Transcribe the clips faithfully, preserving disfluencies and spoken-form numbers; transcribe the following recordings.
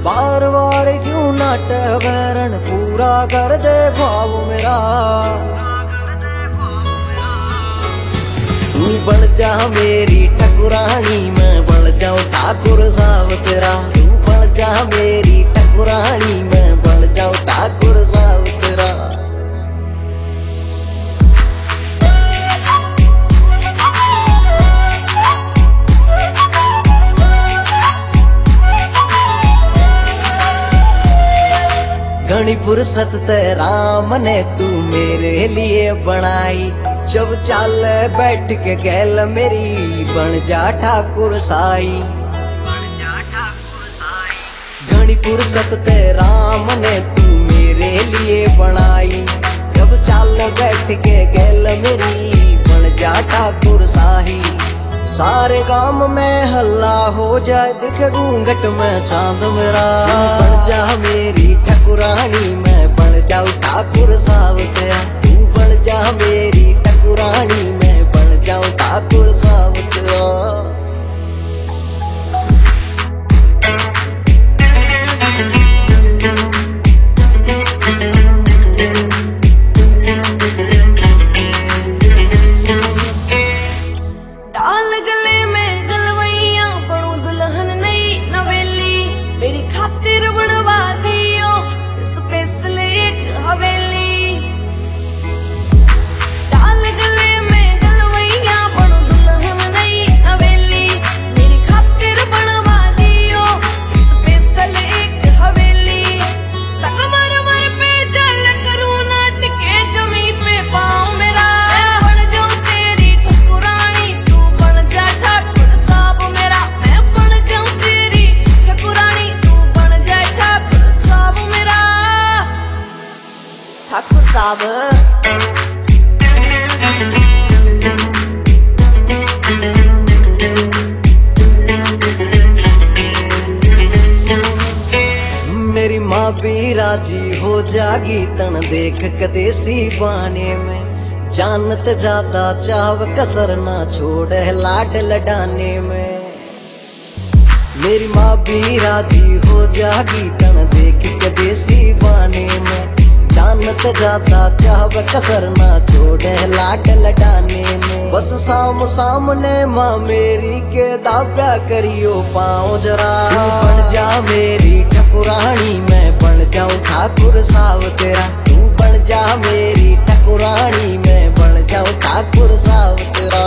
बार बार क्यों नाटक बैरन पूरा कर दे ख्वाब मेरा। तू बन जा मेरी ठकुरानी मैं बन जाऊं ठाकुर साहब तेरा। तू बन जा मेरी ठकुरानी मैं बन जाऊं ठाकुर साहब तेरा। घनी फुर्सत ते राम ने तू मेरे लिए बनाई। जब चाल बैठ के गैल मेरी बन जा ठाकुर साई। घनी फुर्सत ते राम ने तू मेरे लिए बनाई। जब चाल बैठ के गैल मेरी बन जा ठाकुर साही। सारे गांव में हल्ला हो जाए दिखे घूंघट में चांद मेरा। बन जा मेरी ठकुरानी मैं बन जाऊं ठाकुर साहब तेरा। तू बन जा मेरी ठकुरानी मैं बन जाऊं ठाकुर साहब तेरा। ठाकुर साहब मेरी माँ भी राजी हो जागी तन देख कदेसी बाने में। जानत ज्यादा चाव कसर ना छोड़े लाड लडाने में। मेरी माँ भी राजी हो जागी तन देख कदेसी बाने में। जानत जाता चाहब कसर ना छोड़े लाड लडाने में। बस साम सामने माँ मेरी के दाव्या करियो पाओ जरा। बन जा मेरी ठकुरानी मैं बन जाऊं ठाकुर साहब तेरा। तू बन जा मेरी ठकुरानी मैं बन जाऊं ठाकुर साहब तेरा।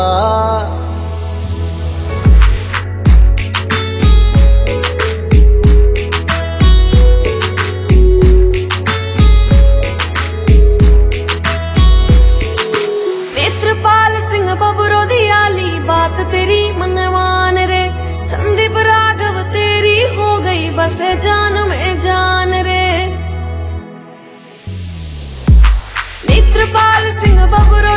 तेरी मनवान रे संदीप राघव तेरी हो गई बस जान में जान रे। नेत्रपाल सिंह बबुरा